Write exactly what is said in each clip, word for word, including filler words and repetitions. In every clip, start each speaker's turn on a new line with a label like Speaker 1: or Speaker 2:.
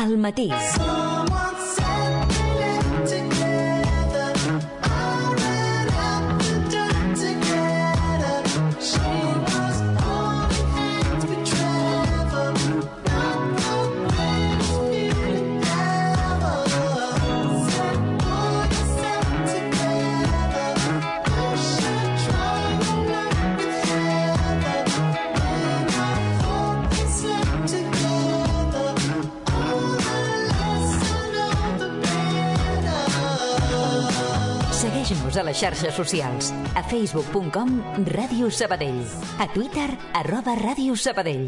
Speaker 1: al matí. Segueix-nos a les xarxes socials. A facebook punt com Ràdio Sabadell. A Twitter, arroba Ràdio Sabadell.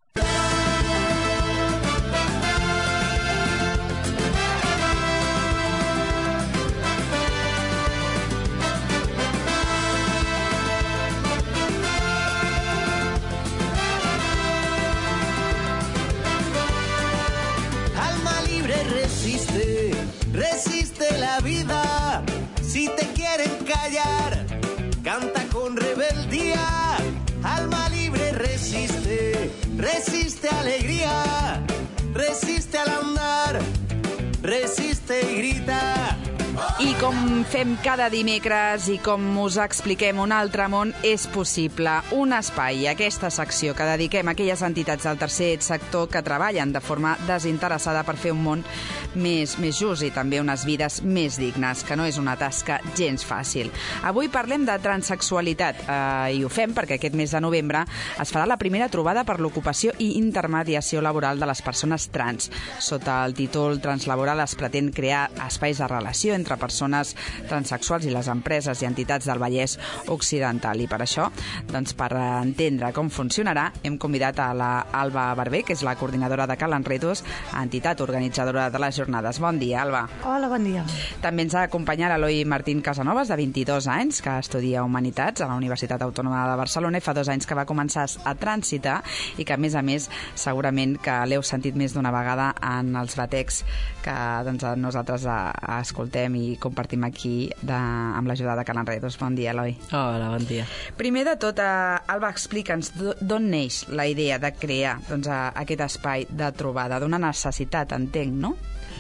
Speaker 2: Alma libre resiste, resiste la vida. Si te quieren callar, canta con rebeldía. Alma libre resiste, resiste alegría, resiste al andar, resiste y grita.
Speaker 3: I com fem cada dimecres i com us expliquem, un altre món és possible. Un espai, aquesta secció que dediquem a aquelles entitats del tercer sector que treballen de forma desinteressada per fer un món més, més just i també unes vides més dignes, que no és una tasca gens fàcil. Avui parlem de transsexualitat eh, i ho fem perquè aquest mes de novembre es farà la primera trobada per l'ocupació i intermediació laboral de les persones trans. Sota el títol Translaboral es pretén crear espais de relació entre persones transsexuals i les empreses i entitats del Vallès Occidental. I per això, doncs, per entendre com funcionarà, hem convidat a la Alba Barber, que és la coordinadora de Cal Enredos, entitat organitzadora de les jornades. Bon dia, Alba.
Speaker 4: Hola, bon dia.
Speaker 3: També ens ha d'acompanyar l'Eloi Martín Casanovas, de vint-i-dos anys, que estudia Humanitats a la Universitat Autònoma de Barcelona i fa dos anys que va començar a transitar i que, a més a més, segurament que l'heu sentit més d'una vegada en els batecs que doncs, nosaltres a, a escoltem i compartim aquí de, amb l'ajuda de Cal Enredos. Bon dia, Eloi.
Speaker 5: Hola, bon dia.
Speaker 3: Primer de tot, eh, Alba, explica'ns d'on neix la idea de crear doncs, aquest espai de trobada, d'una necessitat, entenc, no?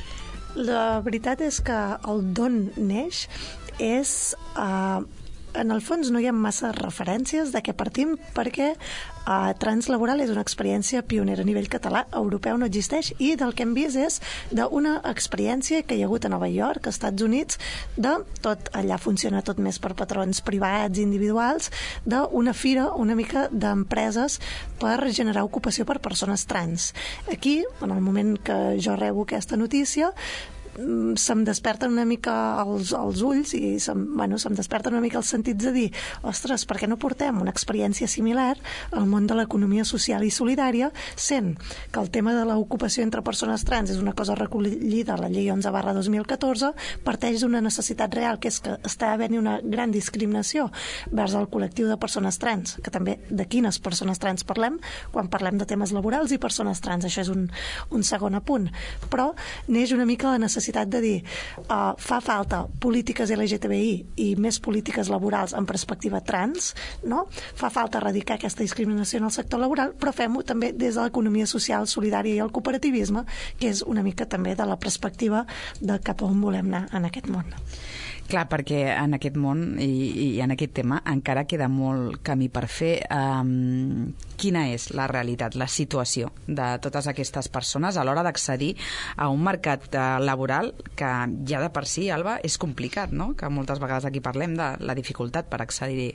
Speaker 4: La veritat és que el d'on neix és... Eh, en el fons no hi ha massa referències de què partim perquè uh, Translaboral és una experiència pionera a nivell català, europeu no existeix, i del que hem vist és d'una experiència que hi ha hagut a Nova York, als Estats Units, de tot allà funciona tot més per patrons privats, individuals, d'una fira una mica d'empreses per generar ocupació per persones trans. Aquí, en el moment que jo rebo aquesta notícia, se'm desperten una mica els, els ulls i se'm, bueno, se'm desperten una mica els sentits de dir, ostres, per què no portem una experiència similar al món de l'economia social i solidària, sent que el tema de l'ocupació entre persones trans és una cosa recollida a la llei onze barra dos mil catorze, parteix d'una necessitat real, que és que està havent-hi una gran discriminació vers el col·lectiu de persones trans, que també de quines persones trans parlem quan parlem de temes laborals i persones trans, això és un, un segon apunt, però neix una mica la necessitat de dir uh, fa falta polítiques L G T B I i més polítiques laborals en perspectiva trans, no? Fa falta erradicar aquesta discriminació en el sector laboral, però fem-ho també des de l'economia social, solidària i el cooperativisme, que és una mica també de la perspectiva de cap on volem anar en aquest món.
Speaker 3: Clar, perquè en aquest món i, i en aquest tema encara queda molt camí per fer. Um, quina és la realitat, la situació de totes aquestes persones a l'hora d'accedir a un mercat uh, laboral que ja de per si, Alba, és complicat, no? Que moltes vegades aquí parlem de la dificultat per accedir-hi.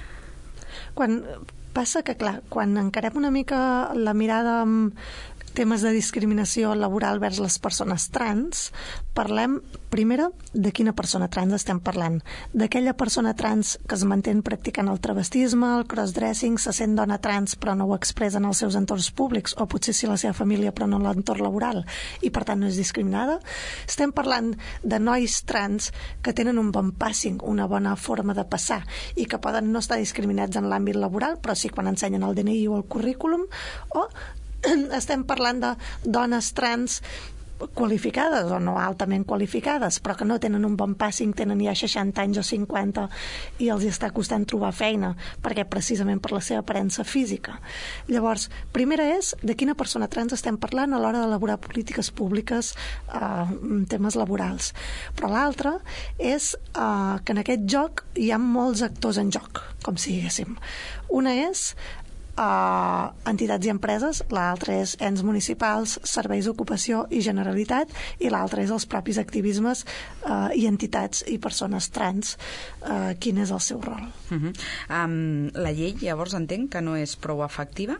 Speaker 4: Quan passa que, clar, quan encarem una mica la mirada amb temes de discriminació laboral vers les persones trans, parlem, primera, de quina persona trans estem parlant. D'aquella persona trans que es manté practicant el travestisme, el crossdressing, se sent dona trans però no ho expressa en els seus entorns públics, o potser sí la seva família però no en l'entorn laboral, i per tant no és discriminada. Estem parlant de nois trans que tenen un bon passing, una bona forma de passar, i que poden no estar discriminats en l'àmbit laboral, però sí quan ensenyen el D N I o el currículum, o estem parlant de dones trans qualificades o no altament qualificades, però que no tenen un bon passing, tenen ja seixanta anys o cinquanta i els hi està costant trobar feina, perquè precisament per la seva aparença física. Llavors, primera és de quina persona trans estem parlant a l'hora d'elaborar polítiques públiques eh, en temes laborals. Però l'altra és eh, que en aquest joc hi ha molts actors en joc, com si diguéssim. Una és Uh, entitats i empreses, l'altra és ens municipals, serveis d'ocupació i Generalitat, i l'altra és els propis activismes uh, i entitats i persones trans. Uh, quin és el seu rol?
Speaker 3: Uh-huh. um, La llei, llavors, entenc que no és prou efectiva?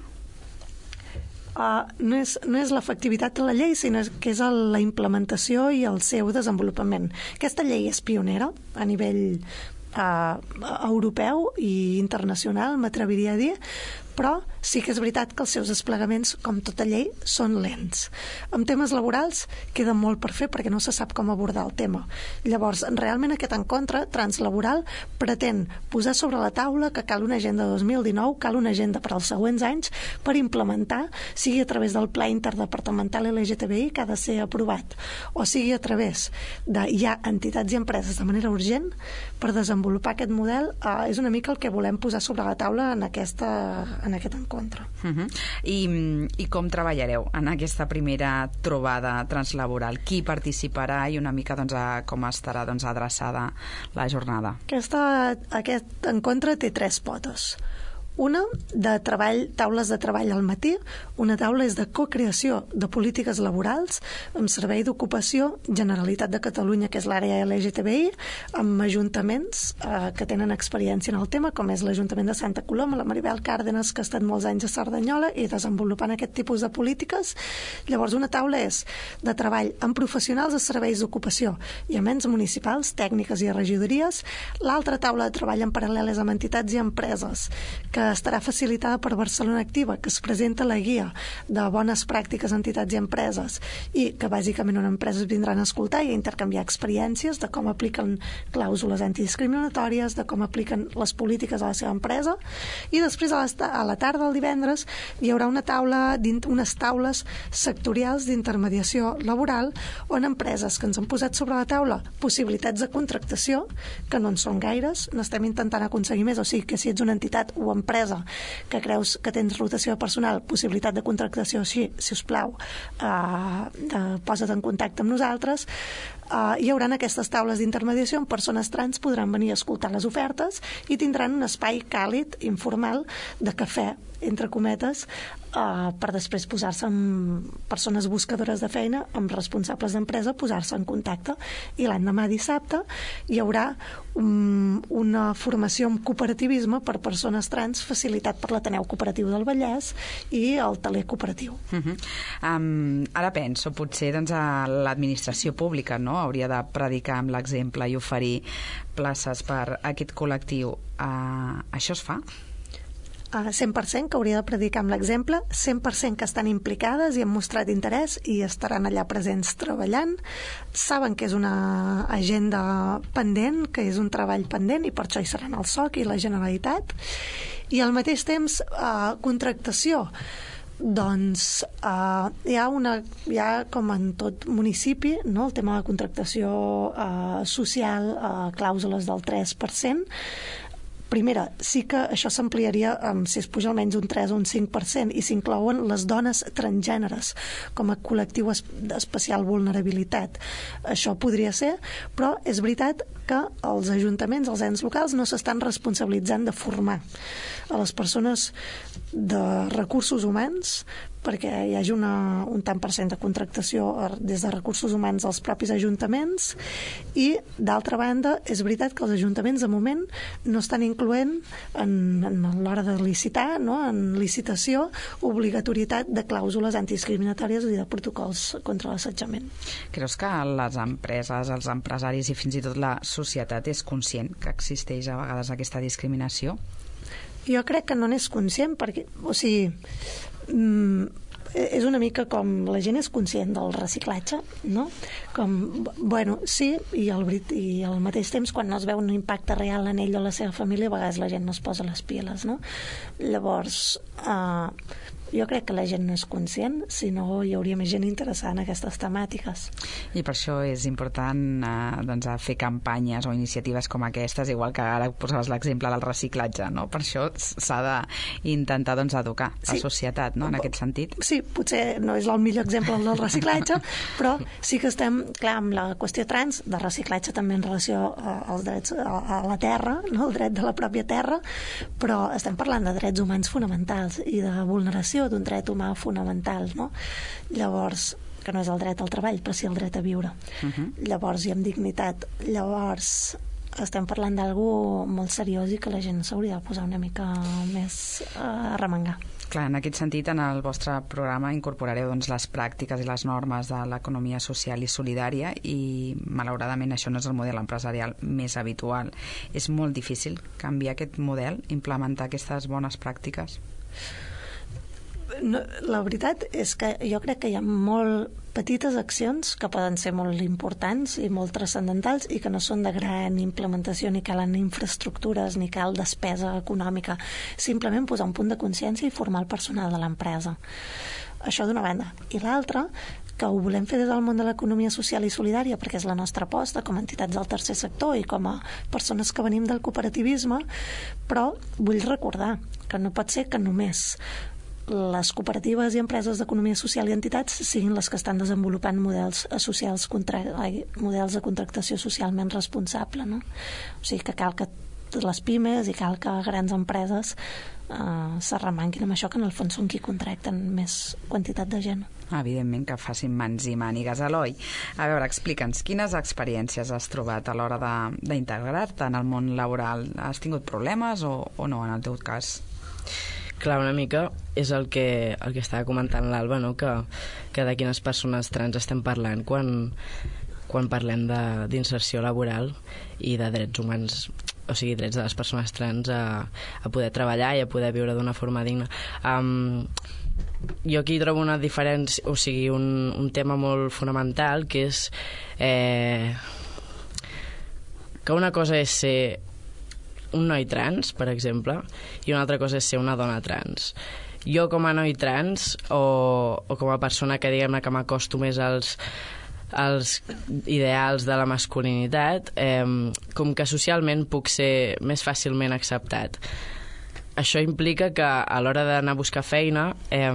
Speaker 4: Uh, no és, no és l'efectivitat de la llei, sinó que és el, la implementació i el seu desenvolupament. Aquesta llei és pionera a nivell uh, europeu i internacional, m'atreviria a dir, però sí que és veritat que els seus desplegaments, com tota llei, són lents. En temes laborals queda molt per fer perquè no se sap com abordar el tema. Llavors, realment aquest encontre translaboral pretén posar sobre la taula que cal una agenda dos mil dinou, cal una agenda per als següents anys per implementar, sigui a través del Pla Interdepartamental L G T B I que ha de ser aprovat, o sigui a través de ja entitats i empreses de manera urgent per desenvolupar aquest model. Eh, és una mica el que volem posar sobre la taula en aquesta en aquest encontre.
Speaker 3: Uh-huh. I, I com treballareu en aquesta primera trobada translaboral? Qui participarà i una mica doncs, a com estarà doncs, adreçada la jornada?
Speaker 4: Aquesta, aquest encontre té tres potes. Una de treball, taules de treball al matí, una taula és de cocreació de polítiques laborals amb Servei d'Ocupació, Generalitat de Catalunya, que és l'àrea L G T B I, amb ajuntaments eh, que tenen experiència en el tema, com és l'Ajuntament de Santa Coloma, la Maribel Cárdenas, que ha estat molts anys a Cerdanyola i desenvolupant aquest tipus de polítiques. Llavors, una taula és de treball amb professionals de serveis d'ocupació i amb ens municipals, tècniques i regidories. L'altra taula de treball en paral·lel és amb entitats i empreses, que estarà facilitada per Barcelona Activa, que es presenta la guia de bones pràctiques a entitats i empreses i que bàsicament unes empreses vindran a escoltar i a intercanviar experiències de com apliquen clàusules antidiscriminatòries, de com apliquen les polítiques a la seva empresa. I després a la, a la tarda, el divendres, hi haurà una taula, unes taules sectorials d'intermediació laboral on empreses que ens han posat sobre la taula possibilitats de contractació, que no en són gaires, n'estem intentant aconseguir més, o sigui que si ets una entitat o empresa que creus que tens rotació de personal, possibilitat de contractació així, si us plau, eh, posa't en contacte amb nosaltres. Uh, hi haurà aquestes taules d'intermediació on persones trans podran venir a escoltar les ofertes i tindran un espai càlid, informal, de cafè, entre cometes, uh, per després posar-se amb persones buscadores de feina, amb responsables d'empresa, posar-se en contacte. I l'endemà dissabte hi haurà um, una formació en cooperativisme per persones trans facilitat per l'Ateneu Cooperatiu del Vallès i el Taler Cooperatiu.
Speaker 3: Uh-huh. um, ara penso, potser doncs, a l'administració pública, no? Hauria de predicar amb l'exemple i oferir places per a aquest col·lectiu. Uh, això es fa?
Speaker 4: Uh, cent per cent que hauria de predicar amb l'exemple, cent per cent que estan implicades i han mostrat interès i estaran allà presents treballant. Saben que és una agenda pendent, que és un treball pendent, i per això hi seran el S O C i la Generalitat. I al mateix temps, uh, contractació. Doncs uh, hi ha una, hi ha com en tot municipi, no? El tema de contractació uh, social, uh, clàusules del tres per cent. Primera, sí que això s'ampliaria um, si es puja almenys un tres o un cinc per cent i s'inclouen les dones transgèneres com a col·lectiu d'especial vulnerabilitat. Això podria ser, però és veritat que els ajuntaments, els ens locals, no s'estan responsabilitzant de formar a les persones de recursos humans perquè hi hagi una, un tant per cent de contractació des de recursos humans als propis ajuntaments. I d'altra banda, és veritat que els ajuntaments de moment no estan incloent en, en l'hora de licitar, no? En licitació, obligatorietat de clàusules antidiscriminatòries i de protocols contra l'assetjament.
Speaker 3: Creus que les empreses, els empresaris i fins i tot la societat és conscient que existeix a vegades aquesta discriminació?
Speaker 4: Jo crec que no n'és conscient perquè, o sigui, mm, és una mica com la gent és conscient del reciclatge, no? Com, bueno, sí, i al, i al mateix temps quan no es veu un impacte real en ell o la seva família, a vegades la gent no es posa les piles, no? Llavors, eh, jo crec que la gent no és conscient, si no hi hauria més gent interessada en aquestes temàtiques.
Speaker 3: I per això és important eh, doncs, fer campanyes o iniciatives com aquestes, igual que ara posaves l'exemple del reciclatge, no? Per això s'ha d'intentar doncs, educar la sí. societat, no? En aquest sentit.
Speaker 4: Sí, potser no és el millor exemple del reciclatge, però sí que estem, clar, amb la qüestió trans, de reciclatge també en relació als drets a la terra, no? El dret de la pròpia terra, però estem parlant de drets humans fonamentals i de vulneració d'un dret humà fonamental, no? Llavors, que no és el dret al treball, però sí el dret a viure. Uh-huh. Llavors, i amb dignitat. Llavors, estem parlant d'algú molt seriós i que la gent s'hauria de posar una mica més a remengar.
Speaker 3: Clar, en aquest sentit, en el vostre programa incorporareu doncs, les pràctiques i les normes de l'economia social i solidària i, malauradament, això no és el model empresarial més habitual. És molt difícil canviar aquest model, implementar aquestes bones pràctiques?
Speaker 4: No, la veritat és que jo crec que hi ha molt petites accions que poden ser molt importants i molt transcendentals i que no són de gran implementació, ni calen infraestructures, ni cal despesa econòmica. Simplement posar un punt de consciència i formar el personal de l'empresa. Això d'una banda. I l'altra, que ho volem fer des del món de l'economia social i solidària, perquè és la nostra aposta com a entitats del tercer sector i com a persones que venim del cooperativisme, però vull recordar que no pot ser que només les cooperatives i empreses d'economia social i entitats siguin les que estan desenvolupant models socials contra... models de contractació socialment responsable, no? O sigui que cal que les pimes i cal que grans empreses eh, s'arremanguin amb això, que en el fons són qui contracten més quantitat de gent.
Speaker 3: Evidentment que facin mans i mànigues. Eloi, a veure, explica'ns, quines experiències has trobat a l'hora d'integrar-te en el món laboral? Has tingut problemes o, o no, en el teu cas?
Speaker 5: Clar, una mica és el que, el que estava comentant l'Alba, no? que, que de quines persones trans estem parlant quan, quan parlem d'inserció laboral i de drets humans, o sigui, drets de les persones trans a, a poder treballar i a poder viure d'una forma digna. Um, jo aquí trobo una diferència, o sigui, un, un tema molt fonamental, que és eh, que una cosa és ser un noi trans, per exemple, i una altra cosa és ser una dona trans. Jo com a noi trans o, o com a persona que diguem-ne que m'acosto més als, als ideals de la masculinitat, eh, com que socialment puc ser més fàcilment acceptat. Això implica que a l'hora d'anar a buscar feina, eh,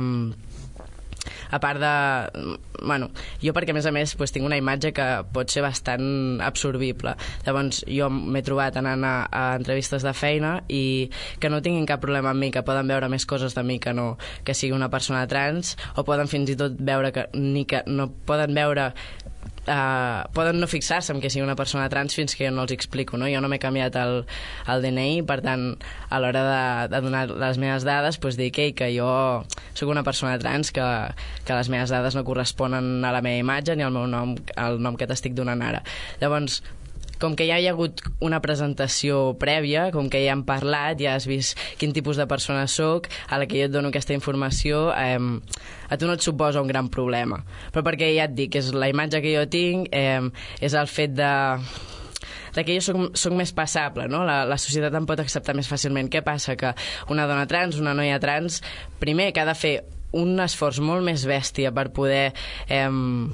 Speaker 5: a part de... Bueno, jo perquè a més a més pues, tinc una imatge que pot ser bastant absorbible. Llavors jo m'he trobat anant a, a entrevistes de feina i que no tinguin cap problema amb mi, que poden veure més coses de mi que no que sigui una persona trans, o poden fins i tot veure que ni que no poden veure Uh, poden no fixar-se en que sigui una persona trans fins que jo no els explico, no? Jo no m'he canviat el, el D N I, per tant a l'hora de, de donar les meves dades pues, dic hey, que jo sóc una persona trans, que, que les meves dades no corresponen a la meva imatge ni al meu nom, al nom que t'estic donant ara. Llavors, com que ja hi ha hagut una presentació prèvia, com que ja hem parlat, ja has vist quin tipus de persona sóc, a la que jo et dono aquesta informació, eh, a tu no et suposa un gran problema. Però perquè ja et dic, és la imatge que jo tinc, eh, és el fet de... de que jo soc, soc més passable, no? La, la societat em pot acceptar més fàcilment. Què passa? Que una dona trans, una noia trans, primer que ha de fer un esforç molt més bèstia per poder... Eh,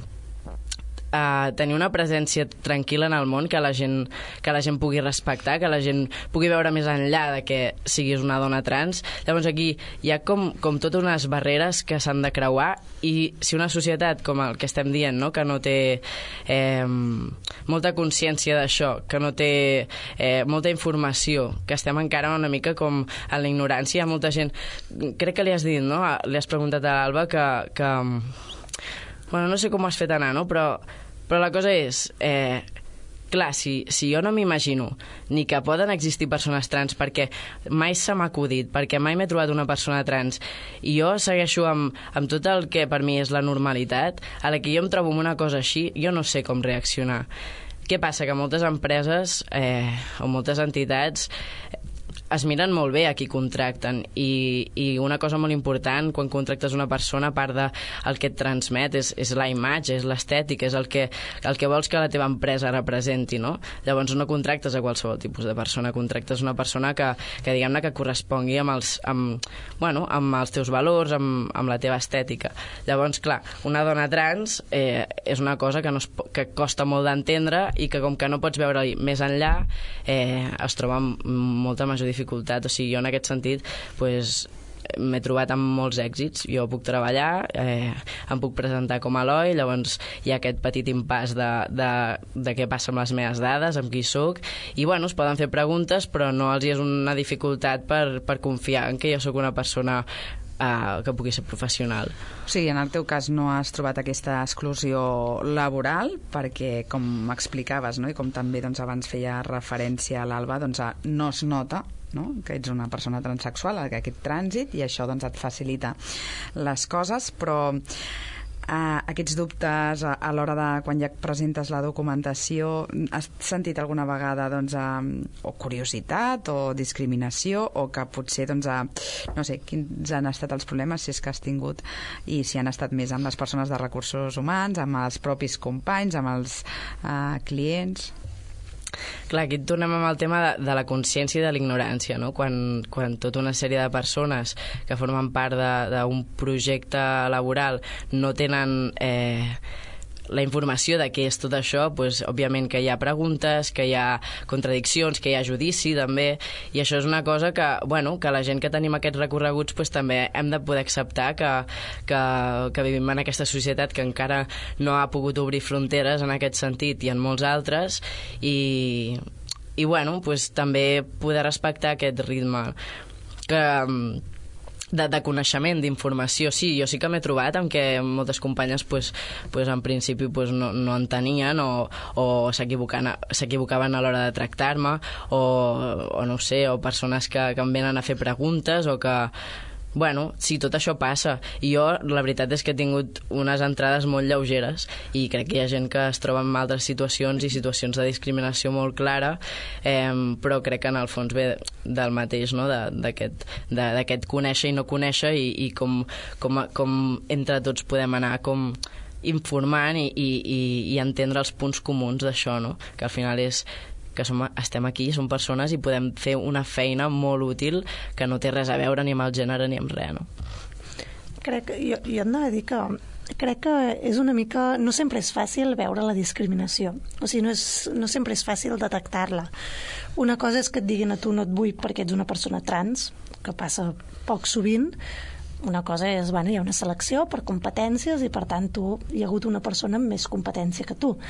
Speaker 5: Uh, tenir una presència tranquil·la en el món, que la gent que la gent pugui respectar, que la gent pugui veure més enllà de que siguis una dona trans. Llavors aquí hi ha com, com totes unes barreres que s'han de creuar, i si una societat com el que estem dient, no? Que no té eh, molta consciència d'això, que no té eh, molta informació, que estem encara una mica com en la ignorància. Hi ha molta gent, crec que li has dit, no? Li has preguntat a l'Alba que, que bueno, no sé com ho has fet anar, no? Però, però la cosa és, eh, clar, si, si jo no m'imagino ni que poden existir persones trans, perquè mai se m'ha acudit, perquè mai m'he trobat una persona trans, i jo segueixo amb, amb tot el que per mi és la normalitat, a la que jo em trobo amb una cosa així, jo no sé com reaccionar. Què passa? Que moltes empreses eh, o moltes entitats es miren molt bé a qui contracten i, i una cosa molt important quan contractes una persona, a part de el que et transmet és, és la imatge, és l'estètica, és el que, el que vols que la teva empresa representi, no? Llavors no contractes a qualsevol tipus de persona, contractes una persona que, que diguem-ne que correspongui amb els, amb, bueno, amb els teus valors, amb, amb la teva estètica. Llavors, clar, una dona trans eh, és una cosa que, no es, que costa molt d'entendre i que com que no pots veure més enllà eh, es troba amb molta major dificultat. O sigui, jo en aquest sentit pues, m'he trobat amb molts èxits. Jo puc treballar, eh, em puc presentar com a Eloi, llavors hi ha aquest petit impàs de, de, de què passa amb les meves dades, amb qui soc, i bueno, es poden fer preguntes, però no els hi és una dificultat per, per confiar en que jo sóc una persona Uh, que pugui ser professional.
Speaker 3: O sigui, en el teu cas no has trobat aquesta exclusió laboral perquè, com explicaves, no? I com també doncs, abans feia referència a l'Alba, doncs, no es nota, no? Que ets una persona transsexual, aquest trànsit, i això doncs, et facilita les coses, però Uh, aquests dubtes a, a l'hora de quan ja presentes la documentació, has sentit alguna vegada doncs, uh, o curiositat o discriminació, o que potser doncs, uh, no sé, quins han estat els problemes, si és que has tingut, i si han estat més amb les persones de recursos humans, amb els propis companys, amb els uh, clients?
Speaker 5: Clar, aquí tornem amb el tema de, de la consciència i de l'ignorància, no? Quan, quan tota una sèrie de persones que formen part d'un projecte laboral no tenen eh, la informació de què és tot això, doncs, òbviament que hi ha preguntes, que hi ha contradiccions, que hi ha judici també, i això és una cosa que, bueno, que la gent que tenim aquests recorreguts doncs, també hem de poder acceptar que, que, que vivim en aquesta societat que encara no ha pogut obrir fronteres en aquest sentit i en molts altres, i, i bueno, doncs, també poder respectar aquest ritme que De, de coneixement, d'informació. Sí, jo sí que m'he trobat amb que moltes companyes pues, pues, en principi pues, no, no en tenien o, o s'equivocaven a l'hora de tractar-me o, o no sé, o persones que, que em venen a fer preguntes o que... Bueno, sí, tot això passa. I jo, la veritat és que he tingut unes entrades molt lleugeres i crec que hi ha gent que es troba en altres situacions i situacions de discriminació molt clara, eh, però crec que en el fons ve del mateix, no? d'aquest conèixer i no conèixer i, i com, com, com entre tots podem anar com informant i, i, i entendre els punts comuns d'això, no? Que al final és que som, estem aquí, som persones i podem fer una feina molt útil que no té res a veure ni amb el gènere ni amb res, no?
Speaker 4: Crec, jo, jo hem de dir que crec que és una mica... No sempre és fàcil veure la discriminació. O sigui, no, és, no sempre és fàcil detectar-la. Una cosa és que et diguin a tu no et vull perquè ets una persona trans, que passa poc sovint. Una cosa és, bueno, hi ha una selecció per competències i, per tant, tu, hi ha hagut una persona amb més competència que tu.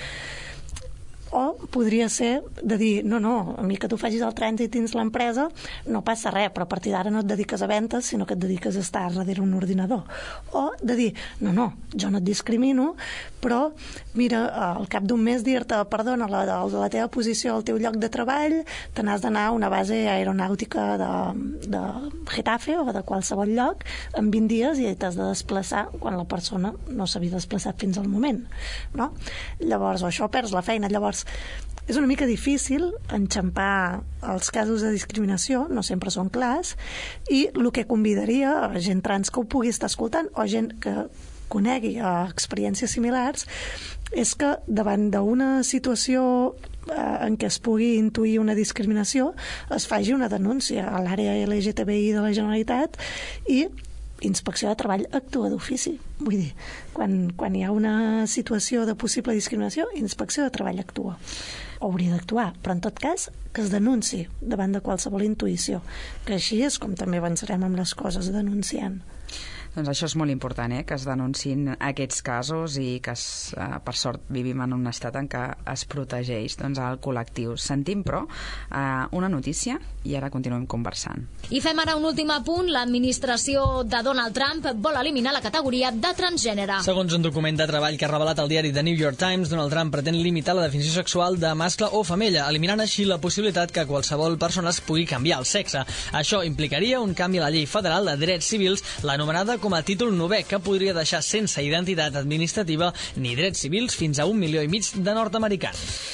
Speaker 4: O podria ser de dir, no, no, a mi que tu facis el trànsit dins l'empresa no passa res, però a partir d'ara no et dediques a ventes, sinó que et dediques a estar darrere un ordinador. O de dir, no, no, jo no et discrimino, però mira, al cap d'un mes dir-te, perdona, la, la teva posició al teu lloc de treball, te n'has d'anar a una base aeronàutica de, de Getafe o de qualsevol lloc en vint dies i t'has de desplaçar quan la persona no s'havia desplaçat fins al moment, no? Llavors, o això perds la feina. Llavors, és una mica difícil enxampar els casos de discriminació, no sempre són clars, i el que convidaria a gent trans que ho pugui estar escoltant o gent que conegui experiències similars és que davant d'una situació en què es pugui intuir una discriminació es faci una denúncia a l'àrea L G T B I de la Generalitat i Inspecció de Treball actua d'ofici. Vull dir, quan, quan hi ha una situació de possible discriminació, Inspecció de Treball actua. O hauria d'actuar, però en tot cas que es denunciï davant de qualsevol intuïció, que així és com també avançarem amb les coses, denunciant.
Speaker 3: Doncs això és molt important, eh? Que es denunciïn aquests casos i que, es, eh, per sort, vivim en un estat en què es protegeix doncs, el col·lectiu. Sentim, però, eh, una notícia i ara continuem conversant.
Speaker 6: I fem ara un últim apunt. L'administració de Donald Trump vol eliminar la categoria de transgènere.
Speaker 7: Segons un document de treball que ha revelat el diari The New York Times, Donald Trump pretén limitar la definició sexual de mascle o femella, eliminant així la possibilitat que qualsevol persona es pugui canviar el sexe. Això implicaria un canvi a la llei federal de drets civils, l'anomenada com a títol novè, que podria deixar sense identitat administrativa ni drets civils fins a un milió i mig de nord-americans.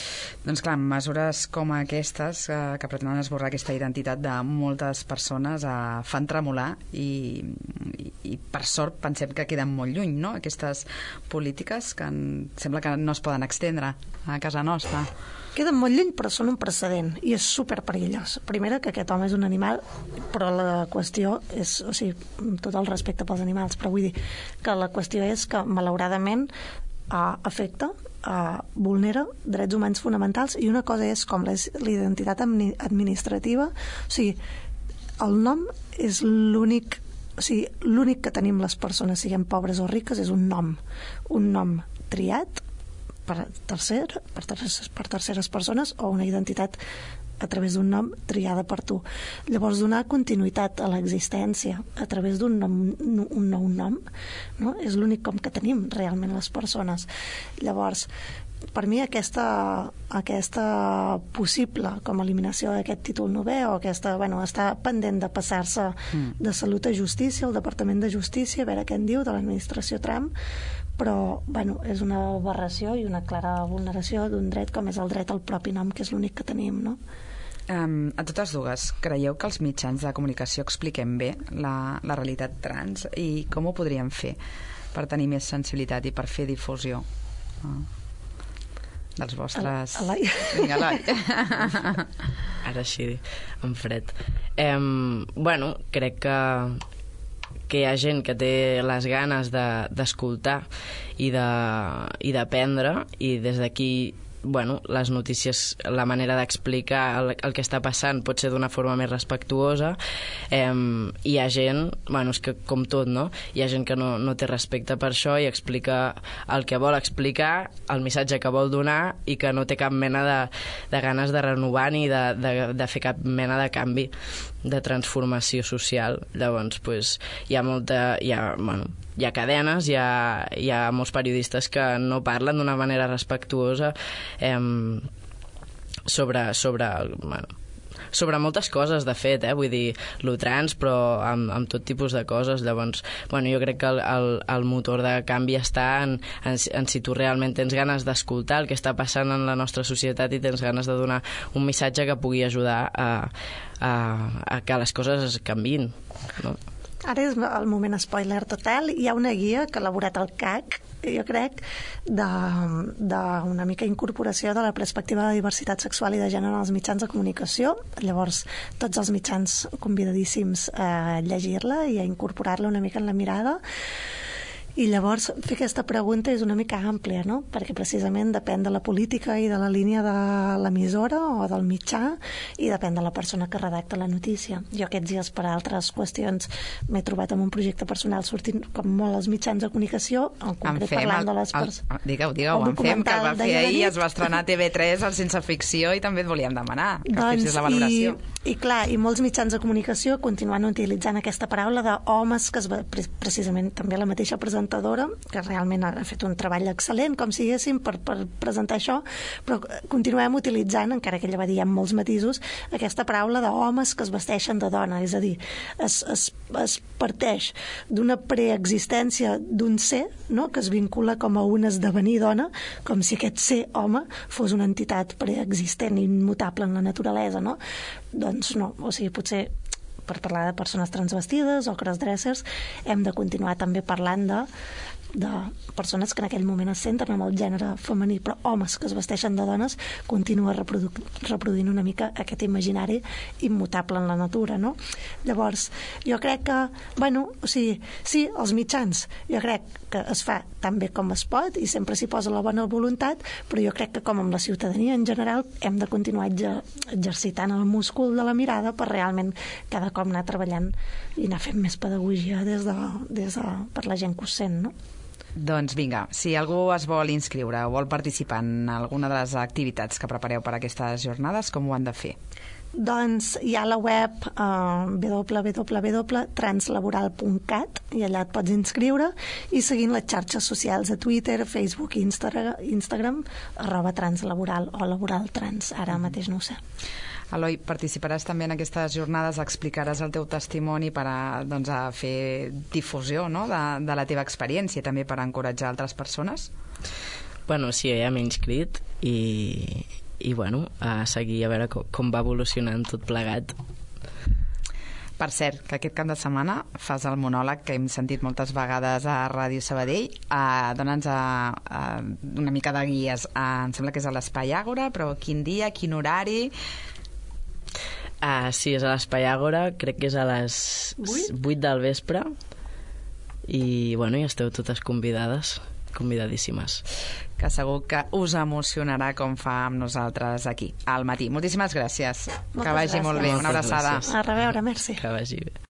Speaker 3: Doncs clar, mesures com aquestes eh, que pretenen esborrar aquesta identitat de moltes persones eh, fan tremolar i, i, i per sort pensem que queden molt lluny, no?, aquestes polítiques que en, sembla que no es poden extendre a casa nostra.
Speaker 4: Queden molt lluny, però són un precedent i és superperillós. Primera, que aquest home és un animal, però la qüestió és, o sigui, tot el respecte pels animals, però vull dir que la qüestió és que, malauradament, eh, afecta, eh, vulnera drets humans fonamentals, i una cosa és com la identitat administrativa, o sigui, el nom és l'únic, o sigui, l'únic que tenim les persones, siguem pobres o riques, és un nom, un nom triat per, tercer, per, terceres, per terceres persones, o una identitat a través d'un nom triada per tu. Llavors, donar continuïtat a l'existència a través d'un nom, un nou nom, no?, és l'únic com que tenim realment les persones. Llavors, per mi aquesta, aquesta possible com a eliminació d'aquest títol novè, o aquesta, bueno, està pendent de passar-se de Salut a Justícia, el Departament de Justícia, a veure què en diu de l'administració Trump, però bueno, és una aberració i una clara vulneració d'un dret com és el dret al propi nom, que és l'únic que tenim, no?
Speaker 3: Um, a totes dues, creieu que els mitjans de comunicació expliquem bé la, la realitat trans, i com ho podríem fer per tenir més sensibilitat i per fer difusió uh, dels vostres...
Speaker 4: Eloi.
Speaker 3: Vinga, Eloi.
Speaker 5: Ara sí, en fred. Um, bueno, crec que que hi ha gent que té les ganes d'escoltar de, i d'aprendre, i des d'aquí, bueno, les notícies, la manera d'explicar el, el que està passant pot ser d'una forma més respectuosa. Eh, hi ha gent, bueno, és que com tot, no? Hi ha gent que no, no té respecte per això i explica el que vol explicar, el missatge que vol donar, i que no té cap mena de, de ganes de renovar ni de, de, de fer cap mena de canvi, de transformació social. Llavors, pues, hi ha molta... Hi ha, bueno, hi ha cadenes, hi ha, hi ha molts periodistes que no parlen d'una manera respectuosa eh, sobre, sobre, bueno, sobre moltes coses, de fet, eh? Vull dir, lo trans, però amb, amb tot tipus de coses. Llavors, bueno, jo crec que el, el, el motor de canvi està en, en, en si tu realment tens ganes d'escoltar el que està passant en la nostra societat i tens ganes de donar un missatge que pugui ajudar a, a, a que les coses es canviïn, no?
Speaker 4: Ara és el moment spoiler total. Hi ha una guia que ha elaborat el C A C, jo crec, d'una mica incorporació de la perspectiva de diversitat sexual i de gènere als mitjans de comunicació. Llavors, tots els mitjans convidadíssims a llegir-la i a incorporar-la una mica en la mirada. I llavors fer aquesta pregunta és una mica àmplia, no? Perquè precisament depèn de la política i de la línia de l'emissora o del mitjà, i depèn de la persona que redacta la notícia. Jo aquests dies, per altres qüestions, m'he trobat amb un projecte personal sortint com molt als mitjans de comunicació, en concret
Speaker 3: en
Speaker 4: parlant
Speaker 3: el,
Speaker 4: de les persones...
Speaker 3: Digueu, digueu, en fem, que el va fer ahir, es va estrenar a T V tres al Sense Ficció, i també et volíem demanar que
Speaker 4: doncs,
Speaker 3: fessis la valoració.
Speaker 4: I, i clar, i molts mitjans de comunicació continuen utilitzant aquesta paraula d'homes que es va, precisament també la mateixa presentadora, que realment ha fet un treball excel·lent, com si diguéssim, per, per presentar això, però continuem utilitzant, encara que ella va dir amb molts matisos, aquesta paraula d'homes que es vesteixen de dona, és a dir, es, es, es parteix d'una preexistència d'un ser, no?, que es vincula com a un esdevenir dona, com si aquest ser home fos una entitat preexistent, immutable en la naturalesa, no? Doncs no, o sigui, potser per parlar de persones transvestides o crossdressers hem de continuar també parlant de de persones que en aquell moment es senten amb el gènere femení, però homes que es vesteixen de dones, continua reprodu reproduint una mica aquest imaginari immutable en la natura, no? Llavors, jo crec que, bueno, o sigui, sí, els mitjans, jo crec que es fa tan bé com es pot i sempre s'hi posa la bona voluntat, però jo crec que com amb la ciutadania en general hem de continuar exercitant el múscul de la mirada per realment cada cop anar treballant i anar fent més pedagogia des de, des de, per la gent que ho sent, no?
Speaker 3: Doncs vinga, si algú es vol inscriure o vol participar en alguna de les activitats que prepareu per aquestes jornades, com ho han de fer?
Speaker 4: Doncs hi ha la web uh, w w w punt translaboral punt cat i allà et pots inscriure, i seguint les xarxes socials a Twitter, Facebook i Instagram, Instagram arroba translaboral o laboral trans, ara mateix no ho sé.
Speaker 3: Eloi, participaràs també en aquestes jornades, explicaràs el teu testimoni per a, doncs, a fer difusió, no?, de, de la teva experiència, també per encoratjar altres persones?
Speaker 5: Bueno, sí, ja m'he inscrit i, i bueno, a seguir a veure com, com va evolucionant tot plegat.
Speaker 3: Per cert, que aquest cap de setmana fas el monòleg que hem sentit moltes vegades a Ràdio Sabadell. Uh, Dóna'ns uh, uh, una mica de guies. Uh, em sembla que és a l'Espai Àgora, però quin dia, quin horari?
Speaker 5: Uh, sí, és a l'Espai Àgora, crec que és a les vuit del vespre. I, bueno, hi esteu totes convidades, convidadíssimes.
Speaker 3: Que segur que us emocionarà com fa amb nosaltres aquí, al matí. Moltíssimes gràcies. Moltes que vagi gràcies. Molt bé. Una abraçada.
Speaker 4: A reveure, merci.
Speaker 5: Que vagi bé.